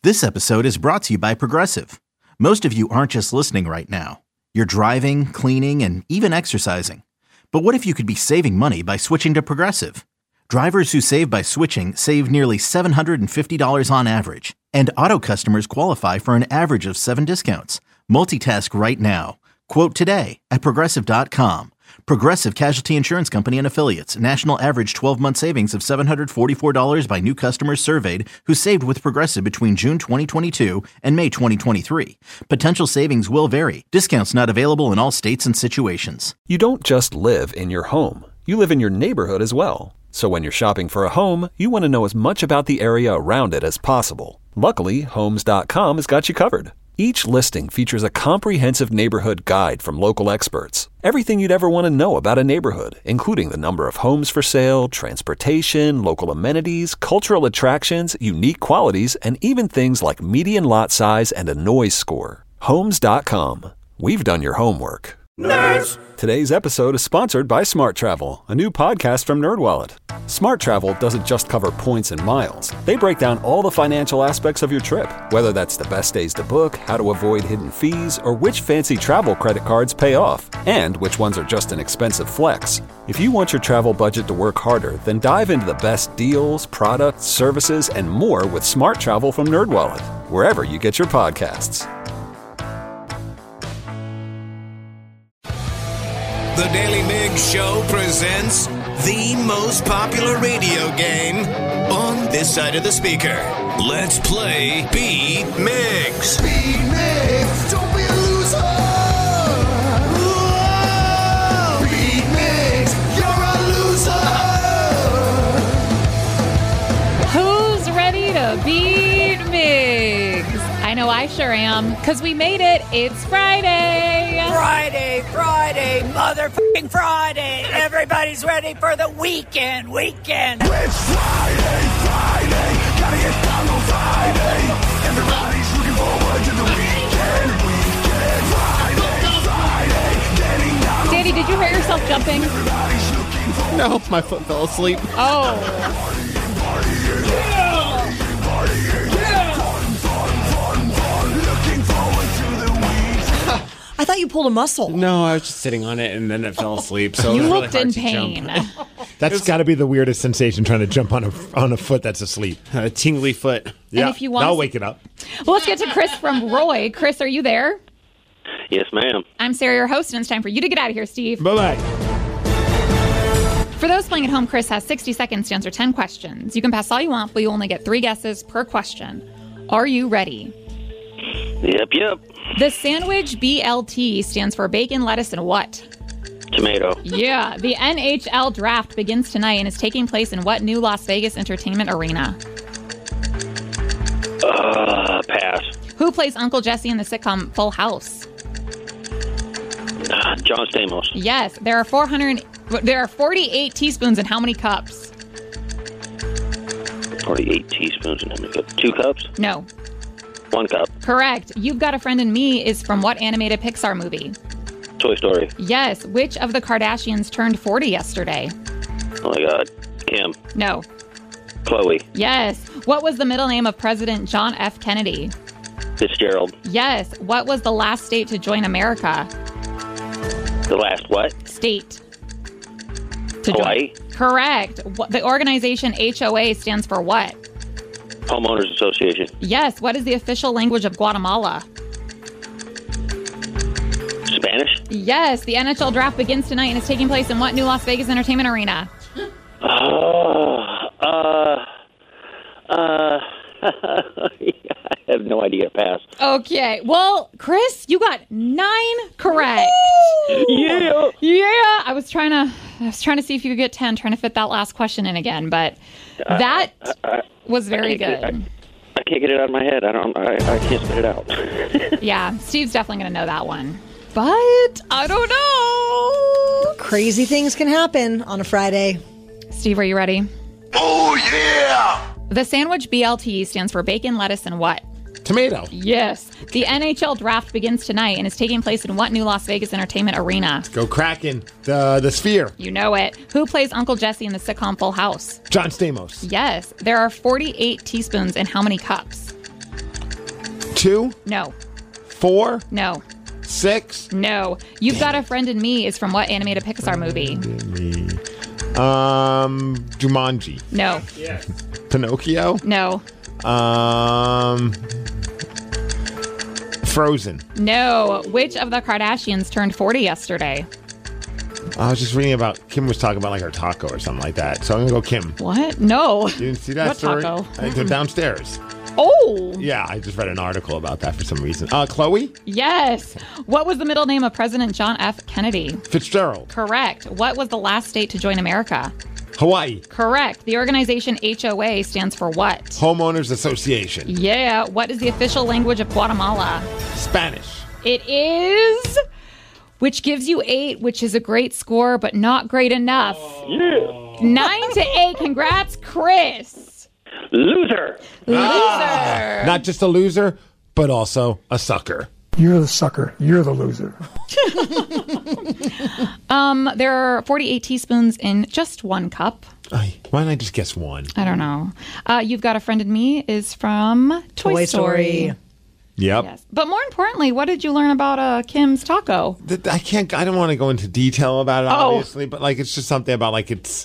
This episode is brought to you by Progressive. Most of you aren't just listening right now. You're driving, cleaning, and even exercising. But what if you could be saving money by switching to Progressive? Drivers who save by switching save nearly $750 on average. And auto customers qualify for an average of 7 discounts. Multitask right now. Quote today at Progressive.com. Progressive Casualty Insurance Company and Affiliates. National average 12-month savings of $744 by new customers surveyed who saved with Progressive between June 2022 and May 2023. Potential savings will vary. Discounts not available in all states and situations. You don't just live in your home. You live in your neighborhood as well. So when you're shopping for a home, you want to know as much about the area around it as possible. Luckily, Homes.com has got you covered. Each listing features a comprehensive neighborhood guide from local experts. Everything you'd ever want to know about a neighborhood, including the number of homes for sale, transportation, local amenities, cultural attractions, unique qualities, and even things like median lot size and a noise score. Homes.com. We've done your homework. Nerds! Today's episode is sponsored by Smart Travel, a new podcast from NerdWallet. Smart Travel doesn't just cover points and miles. They break down all the financial aspects of your trip, whether that's the best days to book, how to avoid hidden fees, or which fancy travel credit cards pay off, and which ones are just an expensive flex. If you want your travel budget to work harder, then dive into the best deals, products, services, and more with Smart Travel from NerdWallet, wherever you get your podcasts. The Daily Migs Show presents the most popular radio game on this side of the speaker. Let's play Beat Migs. Beat Migs, don't be a loser. Whoa. Beat Migs, you're a loser. Who's ready to beat Migs? I know I sure am, because we made it. It's Friday. Friday, motherfucking Friday. Everybody's ready for the weekend. It's Friday. Gotta get down on Friday. Everybody's looking forward to the weekend. Friday. Getting down on Danny, did you hurt yourself jumping? No, my foot fell asleep. Oh. I thought you pulled a muscle. No, I was just sitting on it and then it fell asleep. So You it was looked really in hard to pain. That's got to be the weirdest sensation, trying to jump on a foot that's asleep. A tingly foot. Yeah, if you want that'll to- wake it up. Well, let's get to Chris from Roy. Chris, are you there? Yes, ma'am. I'm Sarah, your host, and it's time for you to get out of here, Steve. Bye-bye. For those playing at home, Chris has 60 seconds to answer 10 questions. You can pass all you want, but you only get 3 guesses per question. Are you ready? Yep. The sandwich BLT stands for bacon, lettuce, and what? Tomato. Yeah. The NHL draft begins tonight and is taking place in what new Las Vegas entertainment arena? Pass. Who plays Uncle Jesse in the sitcom Full House? John Stamos. Yes. There are 48 teaspoons in how many cups? 48 teaspoons and how many cups? 2 cups? No. 1 cup. Correct. You've Got a Friend in Me is from what animated Pixar movie? Toy Story. Yes. Which of the Kardashians turned 40 yesterday? Oh my God. Kim. No. Chloe. Yes. What was the middle name of President John F. Kennedy? Fitzgerald. Yes. What was the last state to join America? The last what? State. Hawaii. Correct. The organization HOA stands for what? Homeowners Association. Yes. What is the official language of Guatemala? Spanish. Yes. The NHL draft begins tonight and is taking place in what new Las Vegas entertainment arena? I have no idea. Pass. Okay. Well, Chris, you got 9 correct. Yeah. Yeah. I was trying to see if you could get 10, trying to fit that last question in again, but that was very good. I can't get it out of my head. I can't spit it out. Yeah, Steve's definitely going to know that one. But I don't know. Crazy things can happen on a Friday. Steve, are you ready? Oh, yeah! The sandwich BLT stands for bacon, lettuce, and what? Tomato. Yes. The NHL draft begins tonight and is taking place in what new Las Vegas entertainment arena? Go Kraken. The Sphere. You know it. Who plays Uncle Jesse in the sitcom Full House? John Stamos. Yes. There are 48 teaspoons in how many cups? 2, No. 4, No. 6. No. You've Got a Friend in Me is from what animated Pixar movie? Jumanji. No. Pinocchio. No. Frozen. No. Which of the Kardashians turned 40 yesterday? I was just reading about Kim was talking about like her taco or something like that. So I'm gonna go Kim. What? No. You didn't see that What story? taco? I think they're downstairs. Oh. Yeah, I just read an article about that for some reason. Chloe Yes. What was the middle name of President John F. Kennedy? Fitzgerald. Correct. What was the last state to join America? Hawaii. Correct. The organization HOA stands for what? Homeowners Association. Yeah. What is the official language of Guatemala? Spanish. It is, which gives you 8, which is a great score, but not great enough. Yeah. 9-8. Congrats, Chris. Loser. Loser. Not just a loser, but also a sucker. You're the sucker. You're the loser. There are 48 teaspoons in just 1 cup. Why didn't I just guess 1? I don't know. You've Got a Friend in Me is from Toy Story. Yep. Yes. But more importantly, what did you learn about Kim's taco? I don't want to go into detail about it, obviously, but like it's just something about like it's.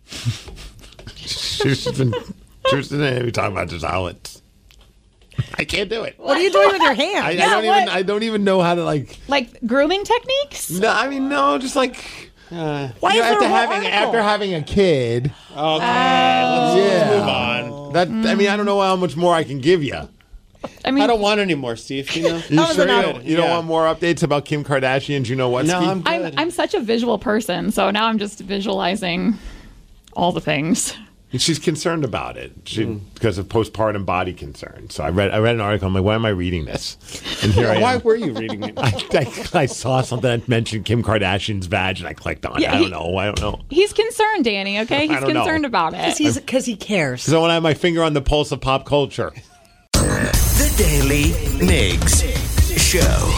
She's been talking about just how it's. I can't do it. What are you doing with your hand? I don't even know how to like grooming techniques. No, I mean no, just like why is there after having a kid. Okay, let's move on. I mean I don't know how much more I can give you. I mean, I don't want any more, Steve. You know, you don't want more updates about Kim Kardashian? You know what? No, Steve? I'm good. I'm such a visual person, so now I'm just visualizing all the things. She's concerned about it because of postpartum body concerns. So I read an article. I'm like, why am I reading this? And here I am. Why were you reading it? I saw something that mentioned Kim Kardashian's vag, and I clicked on it. I don't know. He's concerned, Danny. Okay, he's concerned about it because he cares. Because I want to have my finger on the pulse of pop culture. The Daily Migs Show.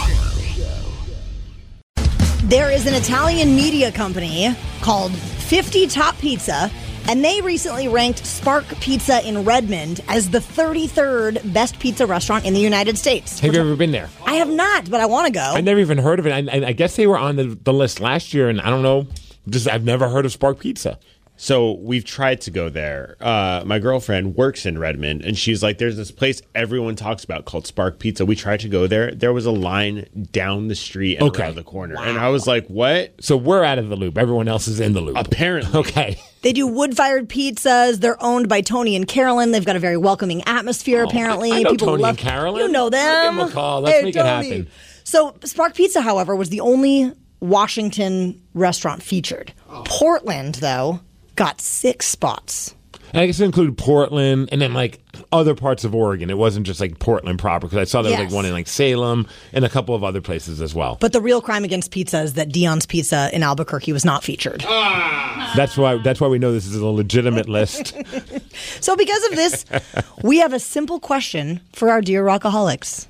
There is an Italian media company called 50 Top Pizza, and they recently ranked Spark Pizza in Redmond as the 33rd best pizza restaurant in the United States. Have you ever been there? I have not, but I want to go. I never even heard of it. I guess they were on the list last year, and I don't know. I've never heard of Spark Pizza. So we've tried to go there. My girlfriend works in Redmond, and she's like, there's this place everyone talks about called Spark Pizza. We tried to go there. There was a line down the street and around the corner. Wow. And I was like, what? So we're out of the loop. Everyone else is in the loop. Apparently. Okay. They do wood-fired pizzas. They're owned by Tony and Carolyn. They've got a very welcoming atmosphere, apparently. I know People Tony love and Carolyn. You know them. Give them a call. Let's make it happen. So Spark Pizza, however, was the only Washington restaurant featured. Portland, though, got 6 spots. And I guess it included Portland and then like other parts of Oregon. It wasn't just like Portland proper because I saw there was like one in like Salem and a couple of other places as well. But the real crime against pizza is that Dion's Pizza in Albuquerque was not featured. That's why we know this is a legitimate list. So because of this, we have a simple question for our dear Rockaholics.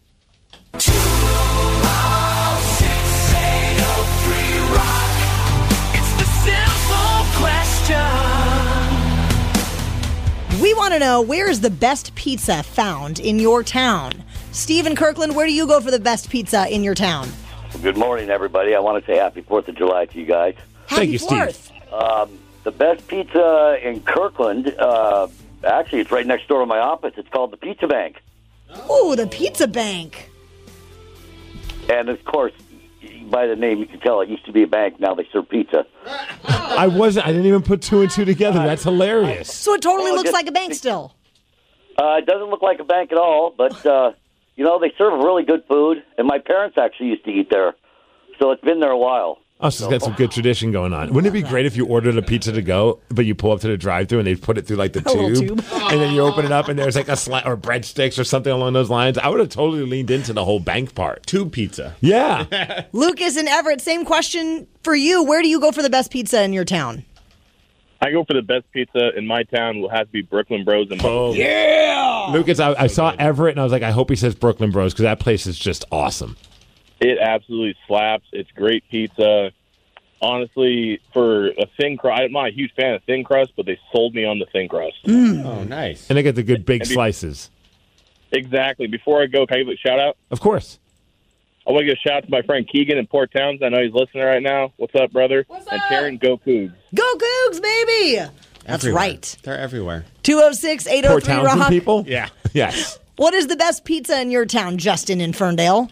We want to know, where is the best pizza found in your town? Stephen Kirkland, where do you go for the best pizza in your town? Good morning, everybody. I want to say happy 4th of July to you guys. Thank you, Steve. The best pizza in Kirkland, actually, it's right next door to my office. It's called the Pizza Bank. Ooh, the Pizza Bank. And, of course, by the name, you can tell it used to be a bank. Now they serve pizza. I didn't even put 2 and 2 together. That's hilarious. So it totally looks like a bank still. It doesn't look like a bank at all, but, they serve really good food. And my parents actually used to eat there. So it's been there a while. Oh, so it's got some good tradition going on. Wouldn't it be great if you ordered a pizza to go, but you pull up to the drive-thru and they put it through like the tube, and then you open it up and there's like a or breadsticks or something along those lines? I would have totally leaned into the whole bank part. Tube pizza. Yeah. Lucas and Everett, same question for you. Where do you go for the best pizza in your town? I go for the best pizza in my town. Will have to be Brooklyn Bros. And yeah, Lucas, I saw Everett and I was like, I hope he says Brooklyn Bros because that place is just awesome. It absolutely slaps. It's great pizza. Honestly, for a thin crust, I'm not a huge fan of thin crust, but they sold me on the thin crust. Oh, nice. And they get the good big slices. Exactly. Before I go, can I give a shout-out? Of course. I want to give a shout-out to my friend Keegan in Port Townsend. I know he's listening right now. What's up, brother? What's and up? Karen, go Cougs. Go Cougs, baby! That's Everywhere. right. They're everywhere. 206-803 Port Townsend Rock. people? Yeah. Yes. What is the best pizza in your town, Justin in Ferndale?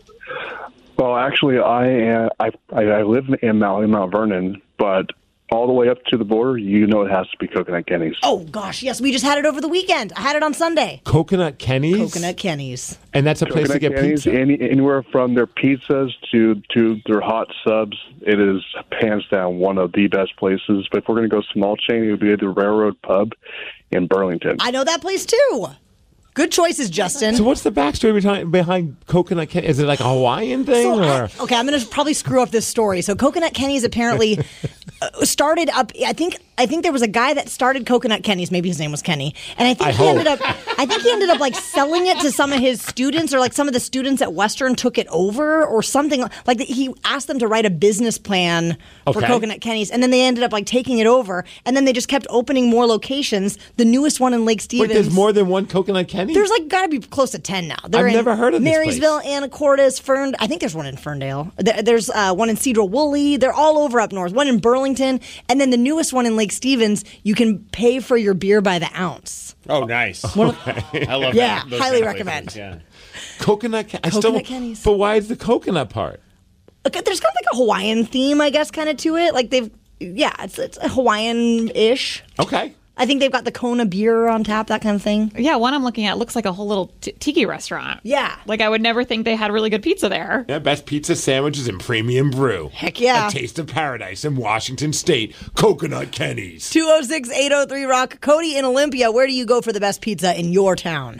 Well, actually, I live in Mount Vernon, but all the way up to the border, it has to be Coconut Kenny's. Oh, gosh, yes. We just had it over the weekend. I had it on Sunday. Coconut Kenny's? Coconut Kenny's. And that's a place to get Kenny's, pizza? Anywhere from their pizzas to their hot subs, it is hands down one of the best places. But if we're going to go small chain, it would be the Railroad Pub in Burlington. I know that place, too. Good choices, Justin. So what's the backstory behind Coconut Kenny? Is it like a Hawaiian thing? Okay, I'm going to probably screw up this story. So Coconut Kenny's apparently started up. I think there was a guy that started Coconut Kenny's. Maybe his name was Kenny, and I think he ended up like selling it to some of his students, or like some of the students at Western took it over, or something. Like he asked them to write a business plan for Coconut Kenny's, and then they ended up like taking it over, and then they just kept opening more locations. The newest one in Lake Stevens. Wait, there's more than one Coconut Kenny? There's like got to be close to 10 now. They're I've never heard of this Marysville, Anacortes, I think there's one in Ferndale. There's one in Cedar Woolley. They're all over up north. One in Burlington. And then the newest one in Lake Stevens, you can pay for your beer by the ounce. Oh, nice. I love that. Yeah, Those highly kind of recommend. places, yeah. Coconut Kenny's. But why is the coconut part? Okay, there's kind of like a Hawaiian theme, I guess, kind of to it. Like it's a Hawaiian-ish. Okay. I think they've got the Kona beer on tap, that kind of thing. Yeah, one I'm looking at looks like a whole little tiki restaurant. Yeah. Like I would never think they had really good pizza there. Yeah, best pizza, sandwiches, and premium brew. Heck yeah. A taste of paradise in Washington State. Coconut Kenny's. 206-803 Rock. Cody in Olympia, where do you go for the best pizza in your town?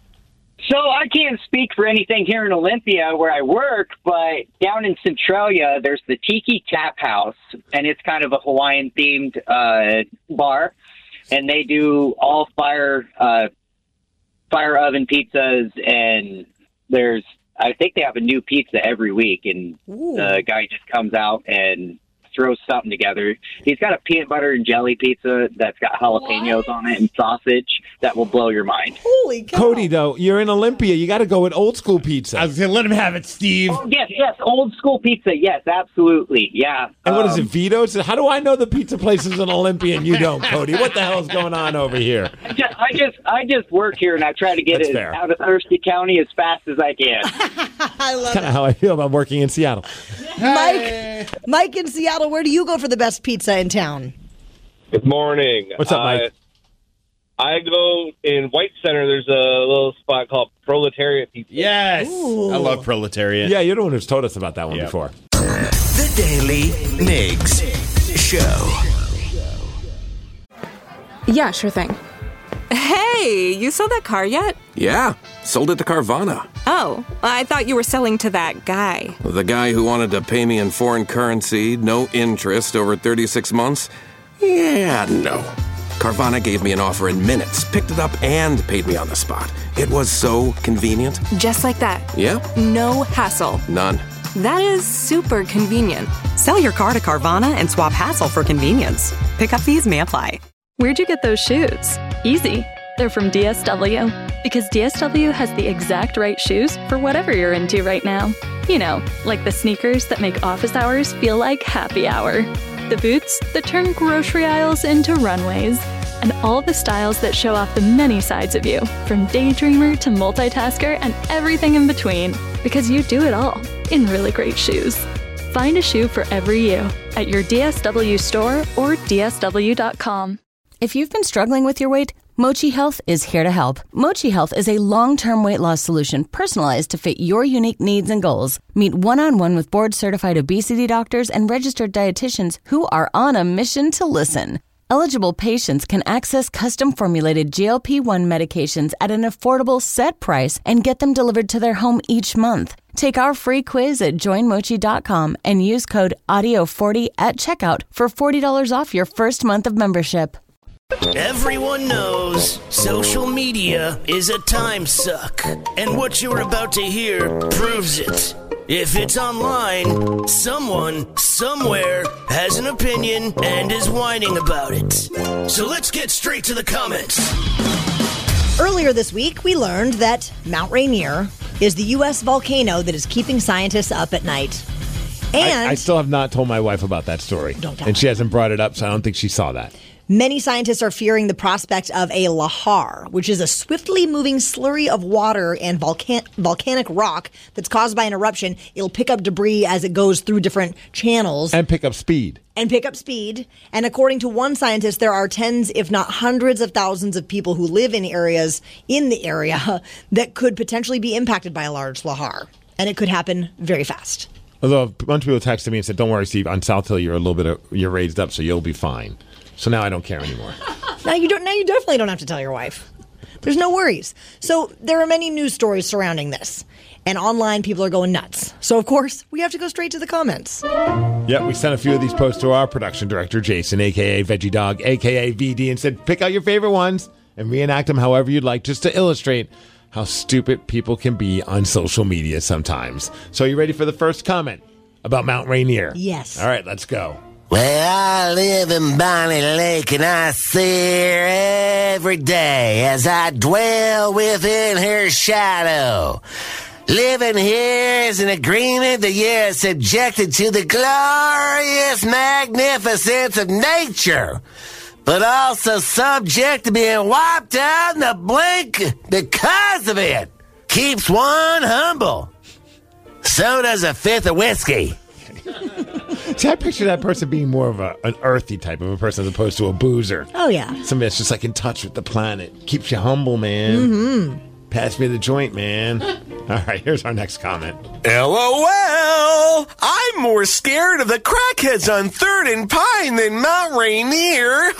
So I can't speak for anything here in Olympia where I work, but down in Centralia, there's the Tiki Tap House, and it's kind of a Hawaiian-themed bar. And they do all fire oven pizzas, and I think they have a new pizza every week, and the guy just comes out and throws something together. He's got a peanut butter and jelly pizza that's got jalapenos on it and sausage that will blow your mind. Holy cow. Cody, though, you're in Olympia. You got to go with old school pizza. I was going to let him have it, Steve. Oh, yes, old school pizza. Yes, absolutely. Yeah. And what is it, Vito's? How do I know the pizza places in Olympia and you don't, Cody? What the hell is going on over here? I just work here, and I try to get That's it fair. out of Thirsty County as fast as I can. I love Kind of how I feel about working in Seattle. Mike in Seattle, where do you go for the best pizza in town? Good morning. What's up, Mike? I go in White Center. There's a little spot called Proletariat Pizza. Yes. Ooh. I love Proletariat. Yeah, you're the one who's told us about that one before. The Daily Migs Show. Yeah, sure thing. Hey, you sold that car yet? Yeah, sold it to Carvana. Oh, I thought you were selling to that guy. The guy who wanted to pay me in foreign currency, no interest, over 36 months? Yeah, no. Carvana gave me an offer in minutes, picked it up, and paid me on the spot. It was so convenient. Just like that. Yep. No hassle. None. That is super convenient. Sell your car to Carvana and swap hassle for convenience. Pickup fees may apply. Where'd you get those shoes? Easy. They're from DSW. Because DSW has the exact right shoes for whatever you're into right now. You know, like the sneakers that make office hours feel like happy hour. The boots that turn grocery aisles into runways. And all the styles that show off the many sides of you, from daydreamer to multitasker and everything in between. Because you do it all in really great shoes. Find a shoe for every you at your DSW store or DSW.com. If you've been struggling with your weight, Mochi Health is here to help. Mochi Health is a long-term weight loss solution personalized to fit your unique needs and goals. Meet one-on-one with board-certified obesity doctors and registered dietitians who are on a mission to listen. Eligible patients can access custom-formulated GLP-1 medications at an affordable set price and get them delivered to their home each month. Take our free quiz at joinmochi.com and use code AUDIO40 at checkout for $40 off your first month of membership. Everyone knows social media is a time suck, and what you're about to hear proves it. If it's online, someone, somewhere, has an opinion and is whining about it. So let's get straight to the comments. Earlier this week, we learned that Mount Rainier is the U.S. volcano that is keeping scientists up at night. And I still have not told my wife about that story. Don't tell and her. she hasn't brought it up, so I don't think she saw that. Many scientists are fearing the prospect of a lahar, which is a swiftly moving slurry of water and volcanic rock that's caused by an eruption. It'll pick up debris as it goes through different channels. And pick up speed. And according to one scientist, there are tens, if not hundreds of thousands of people who live in the area that could potentially be impacted by a large lahar. And it could happen very fast. Although a bunch of people texted me and said, "Don't worry, Steve, on South Hill you're raised up, so you'll be fine." So now I don't care anymore. Now you definitely don't have to tell your wife. There's no worries. So there are many news stories surrounding this. And online, people are going nuts. So, of course, we have to go straight to the comments. Yeah, we sent a few of these posts to our production director, Jason, a.k.a. Veggie Dog, a.k.a. VD, and said, pick out your favorite ones and reenact them however you'd like, just to illustrate how stupid people can be on social media sometimes. So you ready for the first comment about Mount Rainier? Yes. All right, let's go. Well, I live in Bonnie Lake and I see her every day as I dwell within her shadow. Living here is an agreement that you're subjected to the glorious magnificence of nature, but also subject to being wiped out in a blink because of it. Keeps one humble. So does a fifth of whiskey. See, I picture that person being more of an earthy type of a person as opposed to a boozer. Oh, yeah. Somebody that's just like in touch with the planet. Keeps you humble, man. Mm-hmm. Pass me the joint, man. All right, here's our next comment. LOL! I'm more scared of the crackheads on 3rd and Pine than Mount Rainier.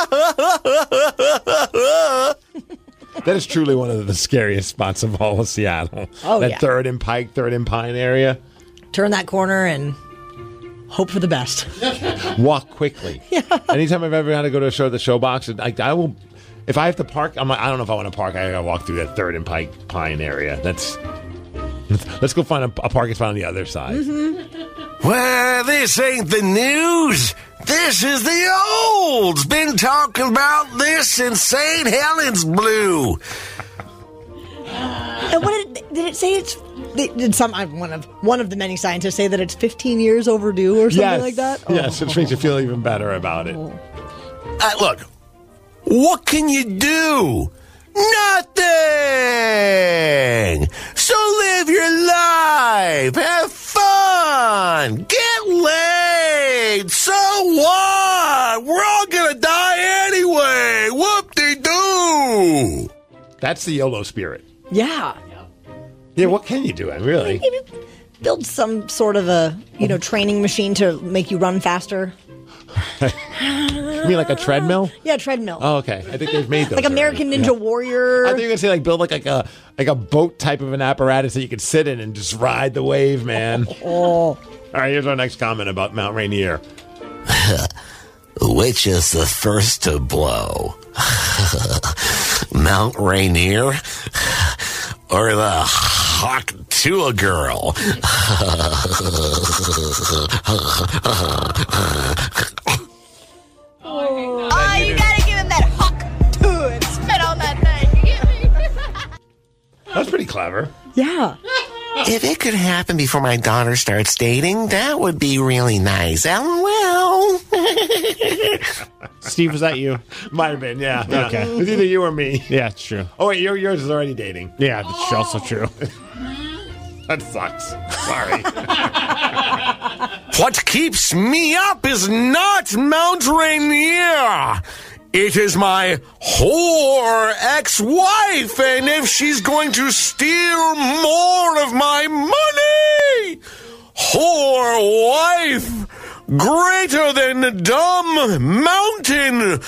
That is truly one of the scariest spots of all of Seattle. Oh, that yeah. 3rd and Pike, 3rd and Pine area. Turn that corner and hope for the best. Walk quickly. Yeah. Anytime I've ever had to go to a show at the Showbox, I will. If I have to park, I'm like, I don't know if I want to park. I gotta walk through that 3rd and Pine area. Let's go find a parking spot on the other side. Mm-hmm. Well, this ain't the news. This is the olds. Been talking about this since St. Helens blew. And what did it say? One of the many scientists say that it's 15 years overdue or something like that? Yes, which makes you feel even better about it. Look, what can you do? Nothing! So live your life, have fun, get laid, so what? We're all gonna die anyway, whoop-de-doo! That's the YOLO spirit. Yeah. Yeah, what can you do? Really? Maybe build some sort of a, training machine to make you run faster. You mean like a treadmill? Yeah, treadmill. Oh, okay. I think they've made those. Like American already. Ninja Warrior. I think you're gonna say build like a boat type of an apparatus that you can sit in and just ride the wave, man. All right, here's our next comment about Mount Rainier. Which is the first to blow? Mount Rainier or the Hawk-Tua girl? Oh, you gotta give him that hook to it. Spit on that thing. You get me? That's pretty clever. Yeah. If it could happen before my daughter starts dating, that would be really nice. LOL. Steve, was that you? Might have been, yeah. Okay. It was either you or me. Yeah, it's true. Oh, wait, yours is already dating. Yeah, that's also true. That sucks. Sorry. What keeps me up is not Mount Rainier. It is my whore ex-wife, and if she's going to steal more of my money, whore wife, greater than the dumb mountain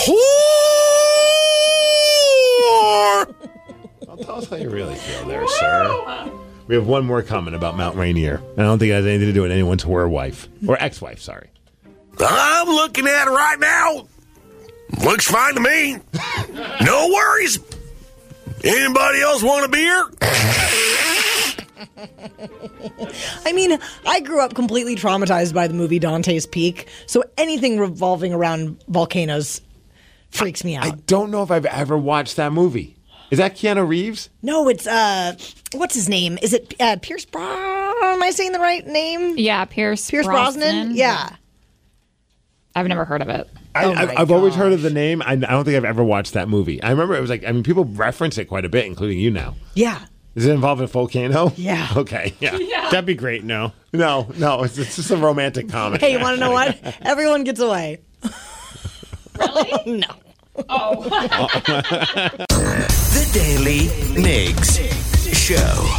whore. Well, tell us how you really feel there, sir. We have one more comment about Mount Rainier. And I don't think it has anything to do with anyone's whore wife. Or ex-wife, sorry. I'm looking at it right now. Looks fine to me. No worries. Anybody else want a beer? I mean, I grew up completely traumatized by the movie Dante's Peak, so anything revolving around volcanoes freaks me out. I don't know if I've ever watched that movie. Is that Keanu Reeves? No, it's what's his name? Is it Pierce Am I saying the right name? Yeah, Pierce Brosnan. Yeah. I've never heard of it. I've always heard of the name. I don't think I've ever watched that movie. I remember it was people reference it quite a bit, including you now. Yeah. Does it involve a volcano? Yeah. Okay. Yeah. That'd be great. No. It's just a romantic comedy. Hey, you want to know what? Everyone gets away. Really? No. Oh. The Daily Migs Show.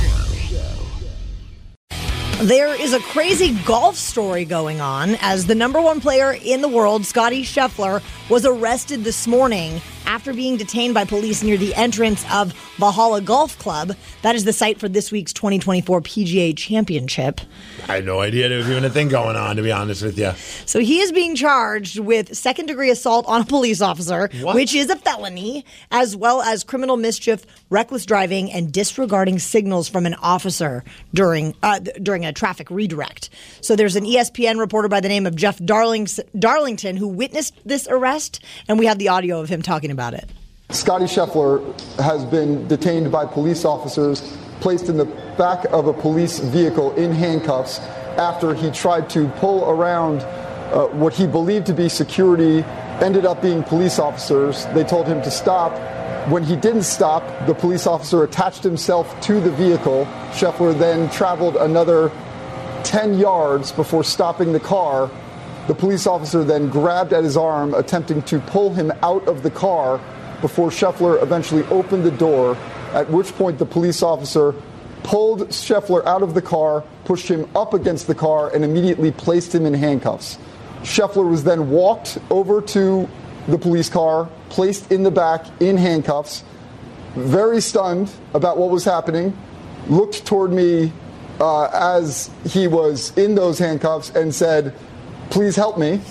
There is a crazy golf story going on as the number one player in the world, Scottie Scheffler, was arrested this morning after being detained by police near the entrance of Valhalla Golf Club. That is the site for this week's 2024 PGA Championship. I had no idea there was even a thing going on, to be honest with you. So he is being charged with second-degree assault on a police officer, which is a felony, as well as criminal mischief, reckless driving, and disregarding signals from an officer during a traffic redirect. So there's an ESPN reporter by the name of Jeff Darlington who witnessed this arrest, and we have the audio of him talking about it. Scottie Scheffler has been detained by police officers, placed in the back of a police vehicle in handcuffs after he tried to pull around what he believed to be security, ended up being police officers. They told him to stop. When he didn't stop, the police officer attached himself to the vehicle. Scheffler then traveled another 10 yards before stopping the car. The police officer then grabbed at his arm, attempting to pull him out of the car before Scheffler eventually opened the door, at which point the police officer pulled Scheffler out of the car, pushed him up against the car, and immediately placed him in handcuffs. Scheffler was then walked over to the police car, placed in the back in handcuffs, very stunned about what was happening, looked toward me as he was in those handcuffs and said, "Please help me."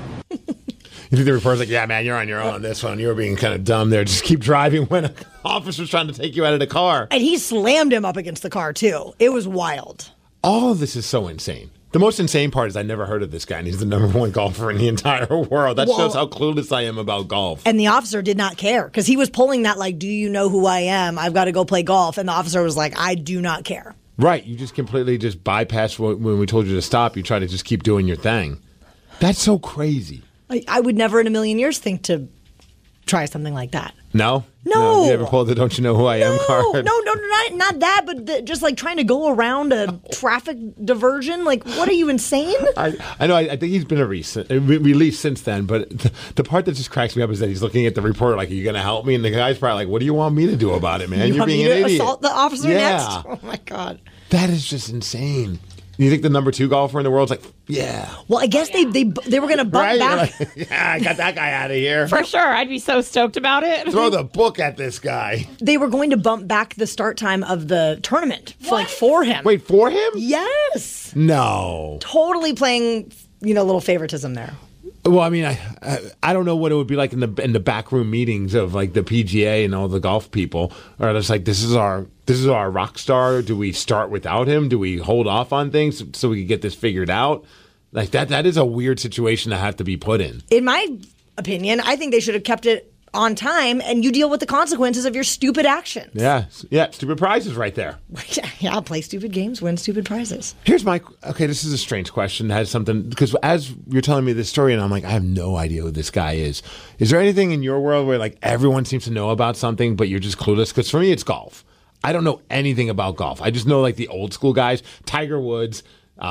You think the reporter's like, yeah, man, you're on your own on this one. You were being kind of dumb there. Just keep driving when an officer's trying to take you out of the car. And he slammed him up against the car, too. It was wild. All of this is so insane. The most insane part is I never heard of this guy, and he's the number one golfer in the entire world. That shows how clueless I am about golf. And the officer did not care, because he was pulling that, do you know who I am? I've got to go play golf. And the officer was like, I do not care. Right. You just completely just bypassed when we told you to stop. You try to just keep doing your thing. That's so crazy. I would never in a million years think to try something like that. No? No. You ever pulled the "Don't you know who I am" card? No, not that, but just trying to go around a traffic diversion. What are you, insane? I know. I think he's been released since then, but the part that just cracks me up is that he's looking at the reporter like, are you going to help me? And the guy's probably like, what do you want me to do about it, man? You're being an idiot. Assault the officer next? Yeah. Oh, my God. That is just insane. You think the number 2 golfer in the world's like, yeah. Well, I guess they were going to bump back. Yeah, I got that guy out of here. For sure. I'd be so stoked about it. Throw the book at this guy. They were going to bump back the start time of the tournament for him. Wait, for him? Yes. No. Totally playing, little favoritism there. Well, I mean, I don't know what it would be like in the backroom meetings of the PGA and all the golf people. Or it's like, this is our rock star. Do we start without him? Do we hold off on things so we can get this figured out? That is a weird situation to have to be put in. In my opinion, I think they should have kept it on time, and you deal with the consequences of your stupid actions. Yeah, stupid prizes right there. Yeah, play stupid games, win stupid prizes. Here's this is a strange question. It has something, because as you're telling me this story, and I'm like, I have no idea who this guy is. Is there anything in your world where everyone seems to know about something, but you're just clueless? Because for me, it's golf. I don't know anything about golf. I just know the old school guys, Tiger Woods,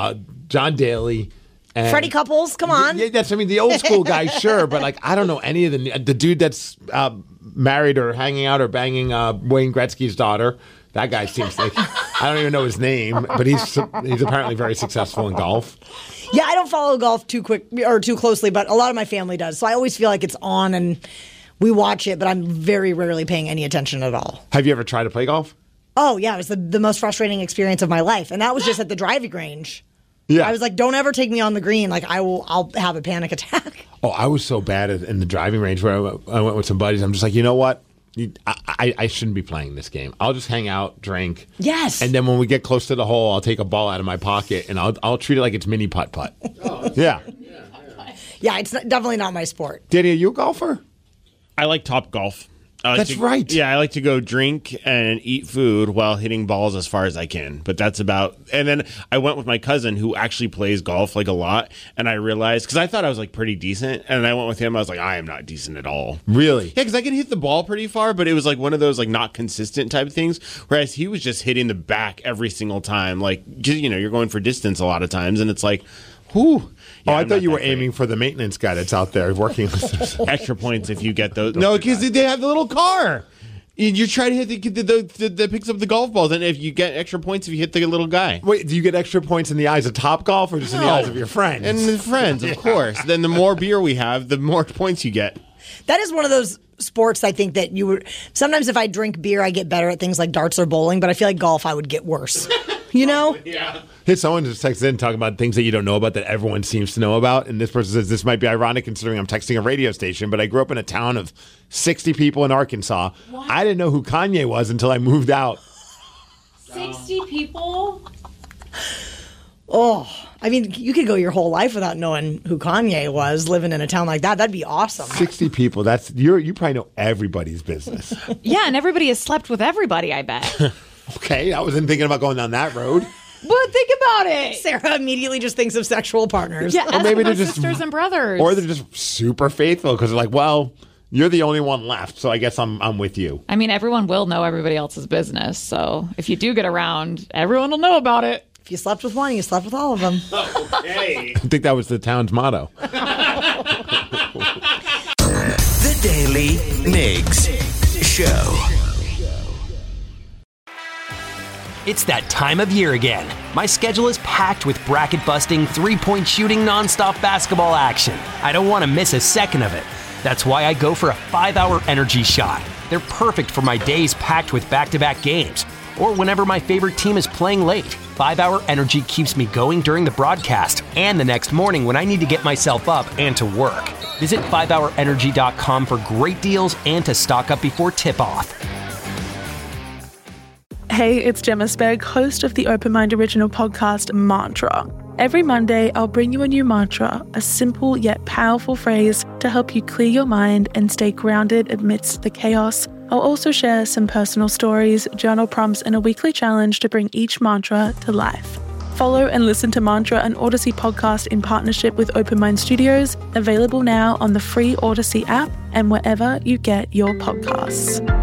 John Daly, and Freddie Couples, come on. Yeah, the old school guys, sure, but I don't know any of the dude that's married or hanging out or banging Wayne Gretzky's daughter. That guy seems like, I don't even know his name, but he's apparently very successful in golf. Yeah, I don't follow golf too closely, but a lot of my family does. So I always feel like it's on and we watch it, but I'm very rarely paying any attention at all. Have you ever tried to play golf? Oh, yeah. It was the most frustrating experience of my life. And that was just at the driving range. Yeah. I was like, don't ever take me on the green. I'll have a panic attack. Oh, I was so bad in the driving range where I went with some buddies. I'm just like, you know what? I shouldn't be playing this game. I'll just hang out, drink. Yes. And then when we get close to the hole, I'll take a ball out of my pocket and I'll treat it like it's mini putt-putt. Yeah. Yeah, it's definitely not my sport. Danny, are you a golfer? I like Top Golf. That's right. Yeah, I like to go drink and eat food while hitting balls as far as I can. But that's about... And then I went with my cousin who actually plays golf like a lot. And I realized... Because I thought I was like pretty decent. And I went with him. I was like, I am not decent at all. Really? Yeah, because I can hit the ball pretty far. But it was like one of those like not consistent type of things. Whereas he was just hitting the back every single time. Like, just, you know, you're going for distance a lot of times. And it's like, whew. Yeah, I thought you were aiming for the maintenance guy that's out there working. Extra points if you get those. No, because they have the little car. You try to hit that picks up the golf balls, and if you get extra points if you hit the little guy. Wait, do you get extra points in the eyes of Topgolf or just in the eyes of your friends? And the friends, of course. Then the more beer we have, the more points you get. That is one of those sports I think that you would... Sometimes if I drink beer, I get better at things like darts or bowling, but I feel like golf, I would get worse. You know? Yeah. Hey, someone just texted in talking about things that you don't know about that everyone seems to know about. And this person says, this might be ironic considering I'm texting a radio station, but I grew up in a town of 60 people in Arkansas. What? I didn't know who Kanye was until I moved out. 60 people? Oh, I mean, you could go your whole life without knowing who Kanye was living in a town like that. That'd be awesome. 60 people. That's you probably know everybody's business. Yeah, and everybody has slept with everybody, I bet. Okay, I wasn't thinking about going down that road. But think about it. Sarah immediately just thinks of sexual partners. Yeah, or maybe they're just sisters and brothers. Or they're just super faithful because they're like, well, you're the only one left, so I guess I'm with you. I mean, everyone will know everybody else's business, so if you do get around, everyone will know about it. If you slept with one, you slept with all of them. Okay. I think that was the town's motto. The Daily Migs Show. It's that time of year again. My schedule is packed with bracket-busting, three-point shooting, nonstop basketball action. I don't want to miss a second of it. That's why I go for a 5-hour energy shot. They're perfect for my days packed with back-to-back games, or whenever my favorite team is playing late. 5-hour energy keeps me going during the broadcast and the next morning when I need to get myself up and to work. Visit 5hourenergy.com for great deals and to stock up before tip-off. Hey, it's Gemma Spegg, host of the Open Mind original podcast, Mantra. Every Monday, I'll bring you a new mantra, a simple yet powerful phrase to help you clear your mind and stay grounded amidst the chaos. I'll also share some personal stories, journal prompts, and a weekly challenge to bring each mantra to life. Follow and listen to Mantra, an Odyssey podcast in partnership with Open Mind Studios, available now on the free Odyssey app and wherever you get your podcasts.